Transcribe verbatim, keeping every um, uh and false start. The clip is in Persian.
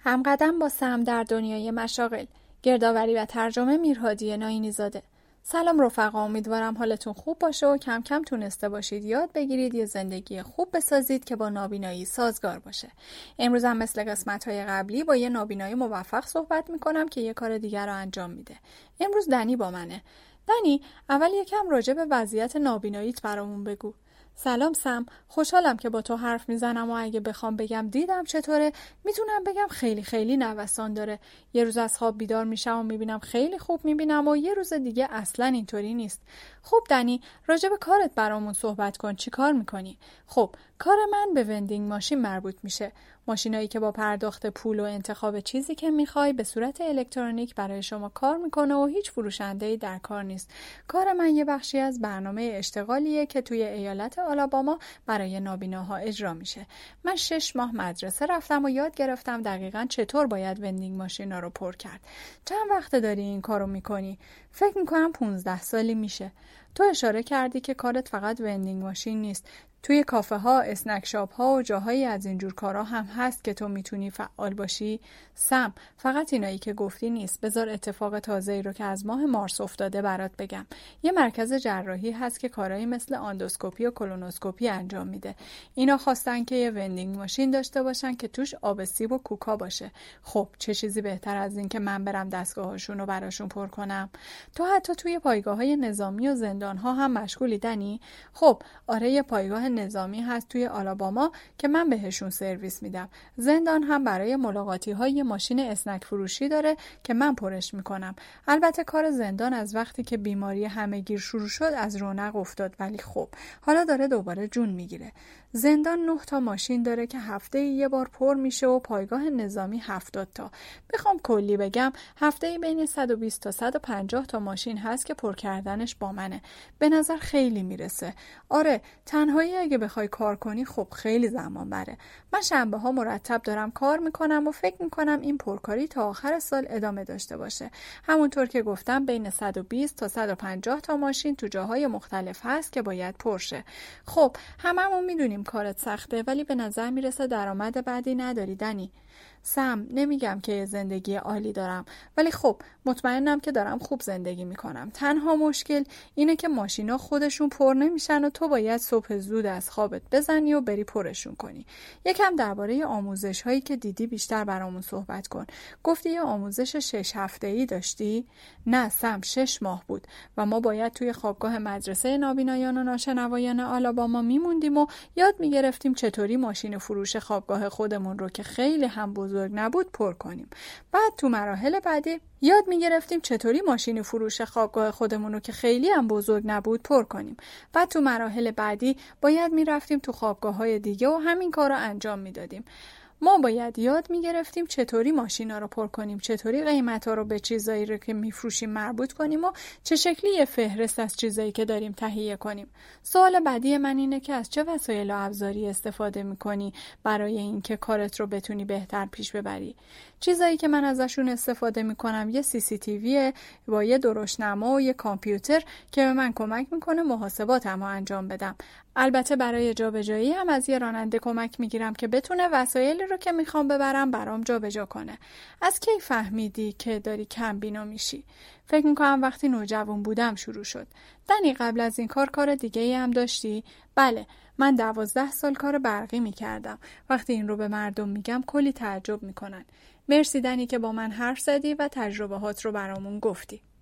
همقدم با سم در دنیای مشاغل. گردآوری و ترجمه میرهادی ناینی زاده. سلام رفقا، امیدوارم حالتون خوب باشه و کم کم تونسته باشید یاد بگیرید یه زندگی خوب بسازید که با نابینایی سازگار باشه. امروز هم مثل قسمت‌های قبلی با یه نابینای موفق صحبت میکنم که یه کار دیگر رو انجام میده. امروز دنی با منه. دنی، اول یکم راجع به وضعیت نابیناییت برامون بگو. سلام سم، خوشحالم که با تو حرف میزنم و اگه بخوام بگم دیدم چطوره میتونم بگم خیلی خیلی نوسان داره. یه روز از خواب بیدار میشم و میبینم خیلی خوب میبینم و یه روز دیگه اصلا اینطوری نیست. خب دنی، راجع به کارت برامون صحبت کن. چی کار میکنی؟ خب کار من به وندینگ ماشین مربوط میشه. ماشینایی که با پرداخت پول و انتخاب چیزی که میخوای به صورت الکترونیک برای شما کار میکنه و هیچ فروشنده‌ای در کار نیست. کار من یه بخشی از برنامه اشتغالیه که توی ایالت آلاباما برای نابیناها اجرا میشه. من شش ماه مدرسه رفتم و یاد گرفتم دقیقاً چطور باید وندینگ ماشینا رو پر کرد. چند وقت داری این کارو میکنی؟ فکر میکنم پونزده سالی میشه. تو اشاره کردی که کارت فقط وندینگ ماشین نیست. توی کافه ها، اسنک شاپ ها و جاهایی از اینجور کارا هم هست که تو میتونی فعال باشی. سم، فقط اینایی که گفتی نیست. بذار اتفاق تازه‌ای رو که از ماه مارس افتاده برات بگم. یه مرکز جراحی هست که کارایی مثل آندوسکوپی و کولونوسکوپی انجام میده. اینا خواستن که یه وندینگ ماشین داشته باشن که توش آب سیب و کوکا باشه. خب چه چیزی بهتر از این که من برم دستگاهاشون رو براشون پر کنم؟ تو حتی توی پایگاه‌های نظامی و زندان‌ها هم مشغولی دنی؟ خب آره، یه پایگاه نظامی هست توی آلاباما که من بهشون سرویس میدم. زندان هم برای ملاقاتی های ماشین اسنک فروشی داره که من پرش میکنم. البته کار زندان از وقتی که بیماری همه‌گیر شروع شد از رونق افتاد، ولی خب حالا داره دوباره جون میگیره. زندان نه تا ماشین داره که هفته یه بار پر میشه و پایگاه نظامی هفتاد تا. بخوام کلی بگم هفته بین صد و بیست تا صد و پنجاه تا ماشین هست که پر کردنش با منه. به نظر خیلی میرسه. آره، تنهایی اگه بخوای کار کنی خب خیلی زمان بره. من شنبه ها مرتب دارم کار میکنم و فکر میکنم این پرکاری تا آخر سال ادامه داشته باشه. همونطور که گفتم بین صد و بیست تا صد و پنجاه تا ماشین تو جاهای مختلف هست که باید پر شه. خب هممون میدونیم کارت سخته، ولی به نظر میرسه درآمد بعدی نداری دنی. سم، نمیگم که زندگی عالی دارم، ولی خب مطمئنم که دارم خوب زندگی میکنم. تنها مشکل اینه که ماشینا خودشون پر نمیشن و تو باید صبح زود از خوابت بزنی و بری پرشون کنی. یکم درباره آموزش هایی که دیدی بیشتر برامون صحبت کن. گفتی یه آموزش شش هفته‌ای داشتی؟ نه سم، شش ماه بود و ما باید توی خوابگاه مدرسه نابینایان و ناشنوایان آلاباما میموندیم و یاد میگرفتیم چطوری ماشین فروش خوابگاه خودمون رو که خیلی هم بزرگ نبود پر کنیم. بعد تو مراحل بعدی یاد میگرفتیم چطوری ماشین فروش خوابگاه خودمون رو که خیلی هم بزرگ نبود پر کنیم. بعد تو مراحل بعدی باید میرفتیم تو خوابگاه‌های دیگه و همین کار رو انجام میدادیم. ما باید یاد میگرفتیم چطوری ماشینا رو پر کنیم، چطوری قیمتا رو به چیزایی رو که میفروشیم مربوط کنیم و چه شکلی یه فهرست از چیزایی که داریم تهیه کنیم. سوال بعدی من اینه که از چه وسایل و ابزاری استفاده میکنی برای اینکه کارت رو بتونی بهتر پیش ببری؟ چیزایی که من ازشون استفاده میکنم یه سی سی تی وی با یه درشت‌نما و یه کامپیوتر که به من کمک میکنه محاسباتمو انجام بدم. البته برای جابجایی هم از یه راننده کمک میگیرم که بتونه وسایلی رو که میخوام ببرم برام جابجا کنه. از کی فهمیدی که داری کم بینا میشی؟ فکر میکنم وقتی نوجوان بودم شروع شد. دنی، قبل از این کار کار دیگه ای هم داشتی؟ بله، من دوازده سال کار برقی میکردم. وقتی این رو به مردم میگم کلی تعجب میکنن. مرسی دنی که با من حرف زدی و تجربه هات رو برامون گفتی.